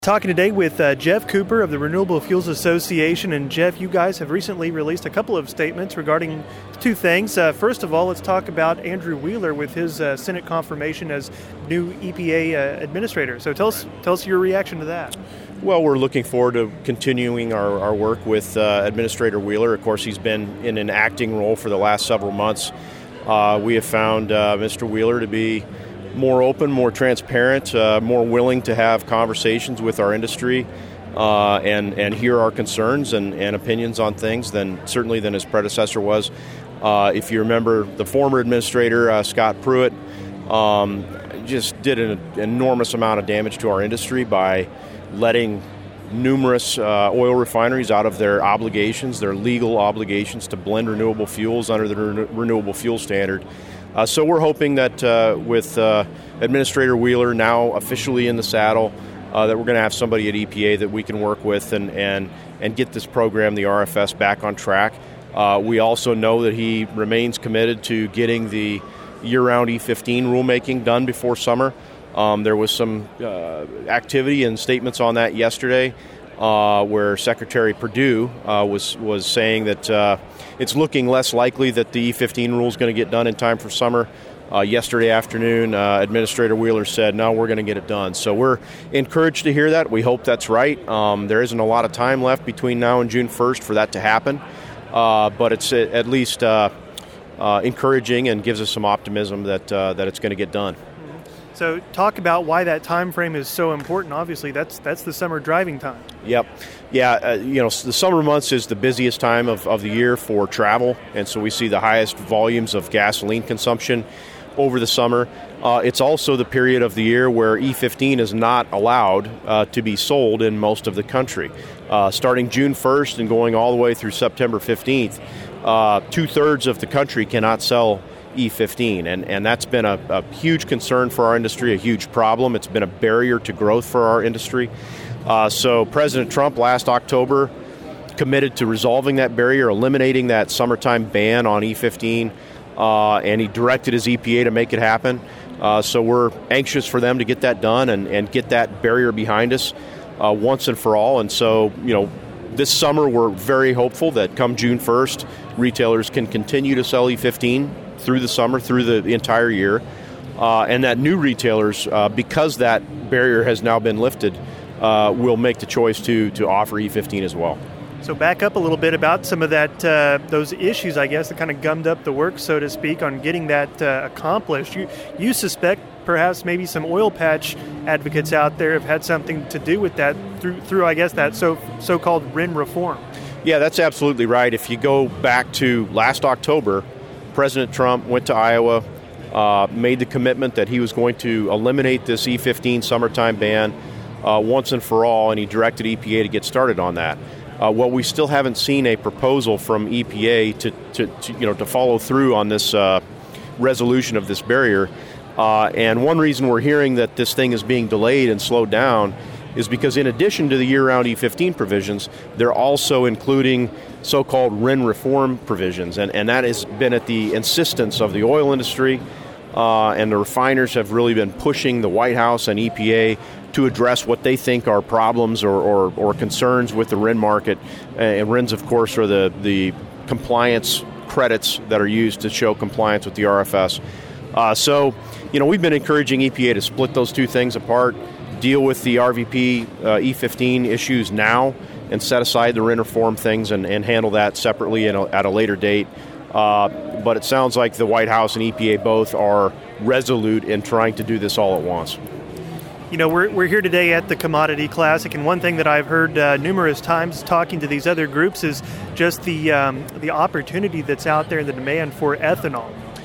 Talking today with Jeff Cooper of the Renewable Fuels Association. And Jeff, you guys have recently released a couple of statements regarding two things. First of all, let's talk about Andrew Wheeler with his Senate confirmation as new EPA administrator. So tell us your reaction to that. Well, we're looking forward to continuing our work with Administrator Wheeler. Of course, he's been in an acting role for the last several months. We have found Mr. Wheeler to be more open, more transparent, more willing to have conversations with our industry and hear our concerns and opinions on things than his predecessor was. If you remember, the former administrator, Scott Pruitt, just did an enormous amount of damage to our industry by letting numerous oil refineries out of their obligations, their legal obligations to blend renewable fuels under the Renewable Fuel Standard. So we're hoping that with Administrator Wheeler now officially in the saddle, that we're going to have somebody at EPA that we can work with and get this program, the RFS, back on track. We also know that he remains committed to getting the year-round E15 rulemaking done before summer. There was some activity and statements on that yesterday where Secretary Perdue was saying that it's looking less likely that the E15 rule is going to get done in time for summer. Yesterday afternoon, Administrator Wheeler said, no, we're going to get it done. So we're encouraged to hear that. We hope that's right. There isn't a lot of time left between now and June 1st for that to happen. But it's at least encouraging and gives us some optimism that it's going to get done. So talk about why that time frame is so important. Obviously, that's the summer driving time. Yep. Yeah, the summer months is the busiest time of the year for travel, and so we see the highest volumes of gasoline consumption over the summer. It's also the period of the year where E15 is not allowed to be sold in most of the country. Starting June 1st and going all the way through September 15th, two-thirds of the country cannot sell E15, and that's been a huge concern for our industry, a huge problem. It's been a barrier to growth for our industry. So President Trump last October committed to resolving that barrier, eliminating that summertime ban on E15, and he directed his EPA to make it happen. So we're anxious for them to get that done and get that barrier behind us once and for all. And so, this summer we're very hopeful that come June 1st, retailers can continue to sell E15 through the summer, through the entire year, and that new retailers, because that barrier has now been lifted, will make the choice to offer E15 as well. So back up a little bit about some of that those issues, I guess, that kind of gummed up the works, so to speak, on getting that accomplished. You suspect perhaps maybe some oil patch advocates out there have had something to do with that through I guess, that so-called RIN reform. Yeah, that's absolutely right. If you go back to last October, President Trump went to Iowa, made the commitment that he was going to eliminate this E15 summertime ban once and for all, and he directed EPA to get started on that. Well, we still haven't seen a proposal from EPA to follow through on this resolution of this barrier. And one reason we're hearing that this thing is being delayed and slowed down is because in addition to the year-round E15 provisions, they're also including so-called RIN reform provisions. And that has been at the insistence of the oil industry, and the refiners have really been pushing the White House and EPA to address what they think are problems or concerns with the RIN market. And RINs, of course, are the compliance credits that are used to show compliance with the RFS. So, we've been encouraging EPA to split those two things apart, deal with the RVP E15 issues now, and set aside the RIN reform things and handle that separately at a later date. But it sounds like the White House and EPA both are resolute in trying to do this all at once. We're here today at the Commodity Classic, and one thing that I've heard numerous times talking to these other groups is just the opportunity that's out there and the demand for ethanol.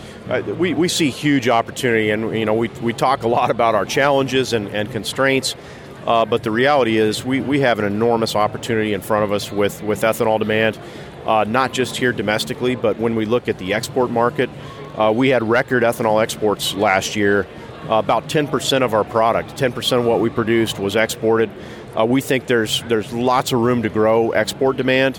We see huge opportunity, and we talk a lot about our challenges and constraints, but the reality is we have an enormous opportunity in front of us with ethanol demand, not just here domestically, but when we look at the export market. We had record ethanol exports last year. About 10% of our product, 10% of what we produced was exported. We think there's lots of room to grow export demand.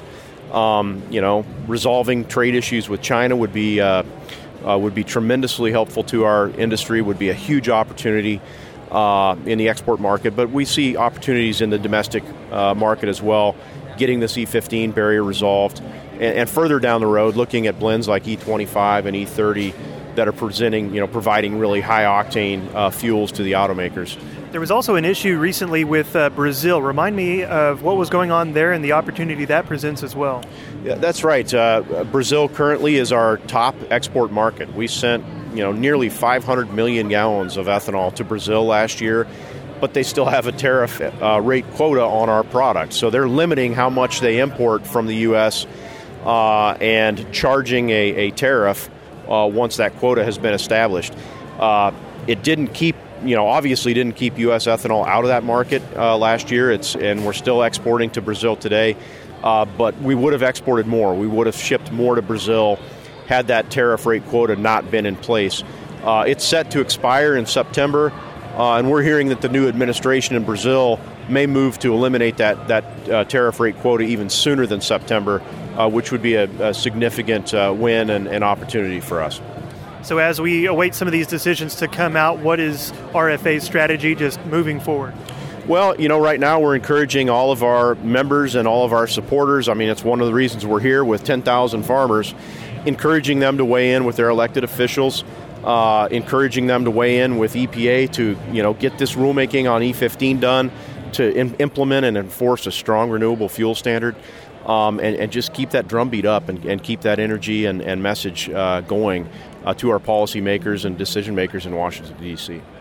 Resolving trade issues with China would be tremendously helpful to our industry, would be a huge opportunity. in the export market, but we see opportunities in the domestic market as well, getting this E15 barrier resolved, and further down the road, looking at blends like E25 and E30 that are providing really high octane fuels to the automakers. There was also an issue recently with Brazil. Remind me of what was going on there and the opportunity that presents as well. Yeah, that's right. Brazil currently is our top export market. We sent nearly 500 million gallons of ethanol to Brazil last year, but they still have a tariff rate quota on our product. So they're limiting how much they import from the U.S. And charging a tariff once that quota has been established. It didn't keep, obviously didn't keep U.S. ethanol out of that market last year. And we're still exporting to Brazil today. But we would have exported more. We would have shipped more to Brazil had that tariff rate quota not been in place. It's set to expire in September, and we're hearing that the new administration in Brazil may move to eliminate that tariff rate quota even sooner than September, which would be a significant win and opportunity for us. So as we await some of these decisions to come out, what is RFA's strategy just moving forward? Well, right now we're encouraging all of our members and all of our supporters. I mean, it's one of the reasons we're here with 10,000 farmers, encouraging them to weigh in with their elected officials, encouraging them to weigh in with EPA to, get this rulemaking on E15 done, to implement and enforce a strong renewable fuel standard, and just keep that drumbeat up and keep that energy and message going to our policymakers and decision makers in Washington, D.C.